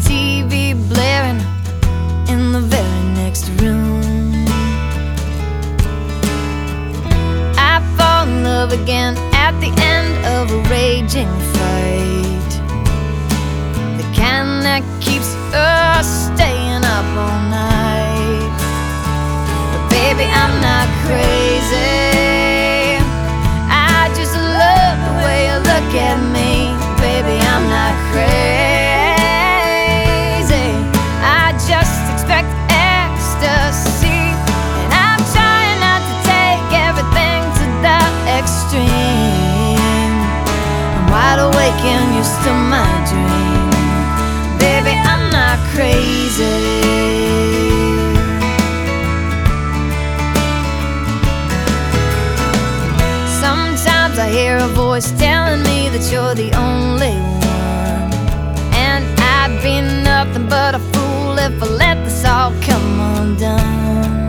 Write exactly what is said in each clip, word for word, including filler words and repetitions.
T V blaring in the very next room. I fall in love again at the end of a raging fight, the kind that keeps us staying up all night. But baby, I'm not crazy, I just love the way you look at me. Baby, I'm not crazy, I just expect ecstasy. And I'm trying not to take everything to the extreme. I'm wide awake and you're still my dream. Baby, I'm not crazy. Sometimes I hear a voice telling me that you're the only one, and I'd be nothing but a fool if I let this all come undone.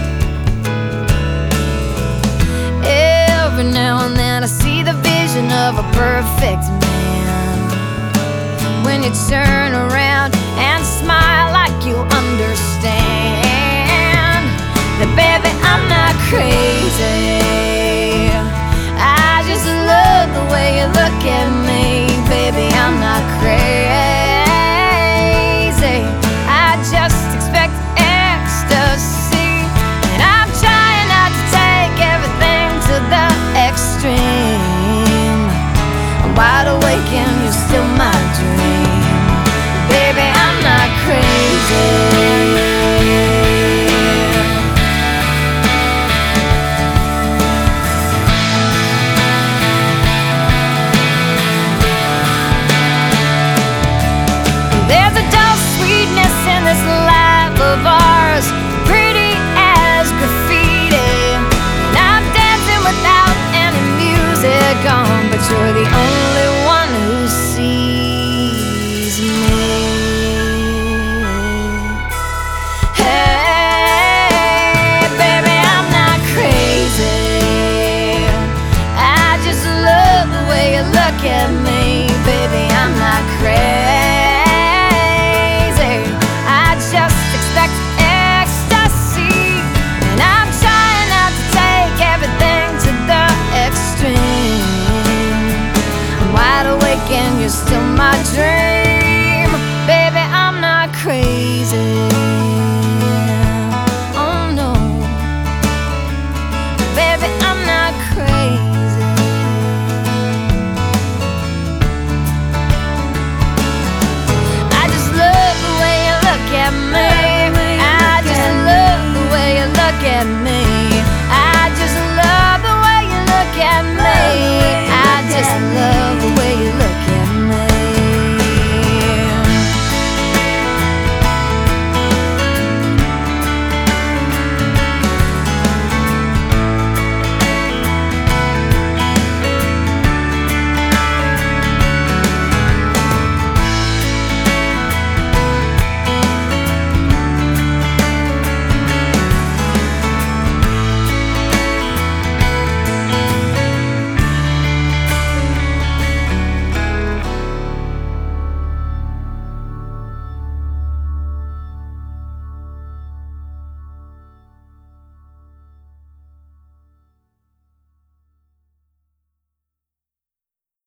Every now and then I see the vision of a perfect man, when you turn around and smile like you understand that baby, I'm not crazy, I just love the way you look at me. Baby, I'm not crazy, I just expect ecstasy. And I'm trying not to take everything to the extreme. I'm wide awake and you're still my dream. Baby, I'm not crazy. This life of ours, pretty as graffiti, and I'm dancing without any music on, but you're the only one who sees me. Hey, baby, I'm not crazy, I just love the way you look at me. Baby, I'm not crazy, and you're still my dream.